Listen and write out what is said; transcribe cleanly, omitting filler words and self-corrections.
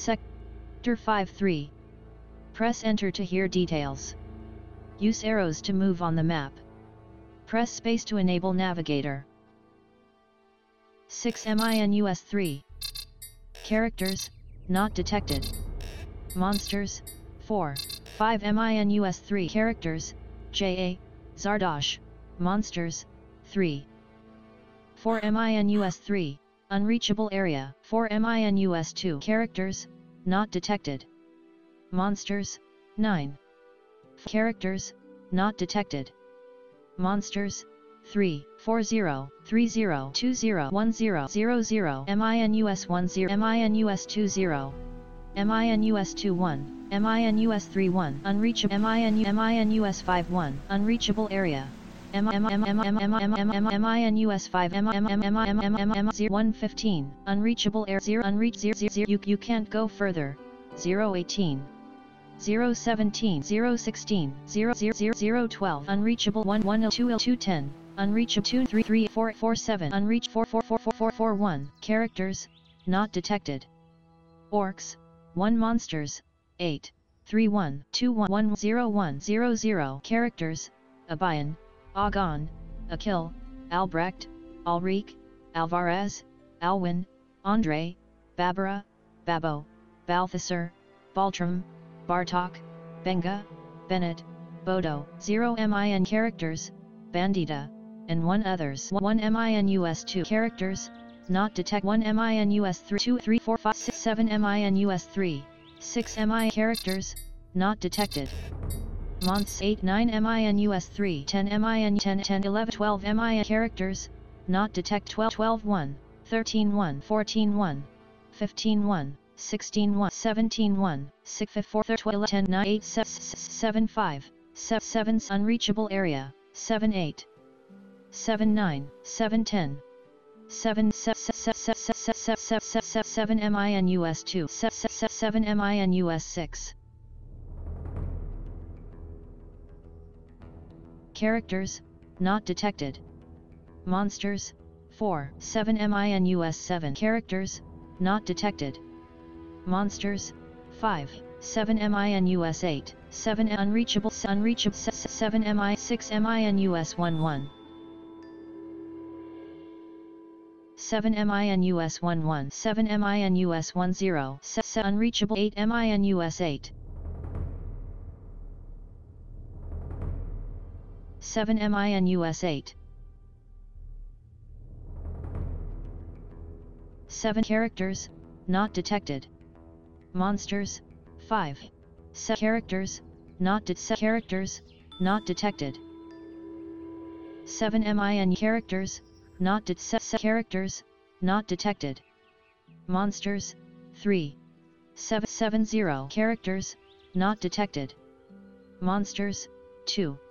Sector 5-3. Press Enter to hear details. Use arrows to move on the map. Press space to enable navigator. 6-3. Characters, not detected. Monsters, 4, 5-3. Characters, J.A., Zardosh, Monsters, 3. 4-3. Unreachable area, 4-2. Characters, not detected. Monsters, 9. Characters, not detected. Monsters, 3, 40, 30, 20, 10, 00, -10, -20, -21, -31, unreachable, -51, unreachable area, -5, 115, unreachable area, 0, you can't go further, 018. 017, 016, 000, unreachable 112, 210, unreachable 233, 447, unreach 444441, characters, not detected. Orcs, 1 monsters, 8, 31, 2110100, characters, Abayan, Agon, Akil, Albrecht, Ulrich, Alvarez, Alwyn, Andre, Barbara, Babo, Balthasar, Baltram, Bartok, Benga, Bennett, Bodo, 0 min characters, Bandita, and 1 others. 1 minus 2 characters, not detect. 1 minus 3, 2, 3, 4, 5, 6, 7 minus 3, 6 mi characters, not detected. Months 8, 9 minus 3, 10 min 10, 10, 11, 12 mi characters, not detect. 12, 12, 1, 13, 1, 14, 1, 15, 1. 16 1 17 1 6 4 12 10 9 8 7 5 7 unreachable area 7 8 7 9 7 10 7 7 minus 2 7 minus 6. Characters, not detected. Monsters, 4 7 minus 7. Characters, not detected. Monsters, 5, 7 minus 8, 7 unreachable 7 mi 6 minus 11. 7 minus 11, 7 minus 10, unreachable 8 minus 8. 7 minus 8. 7 characters, not detected. Monsters, 5. Characters, not detected. 7 min characters, not characters, not detected. Monsters, 3. 7 0 characters, not detected. Monsters, 2.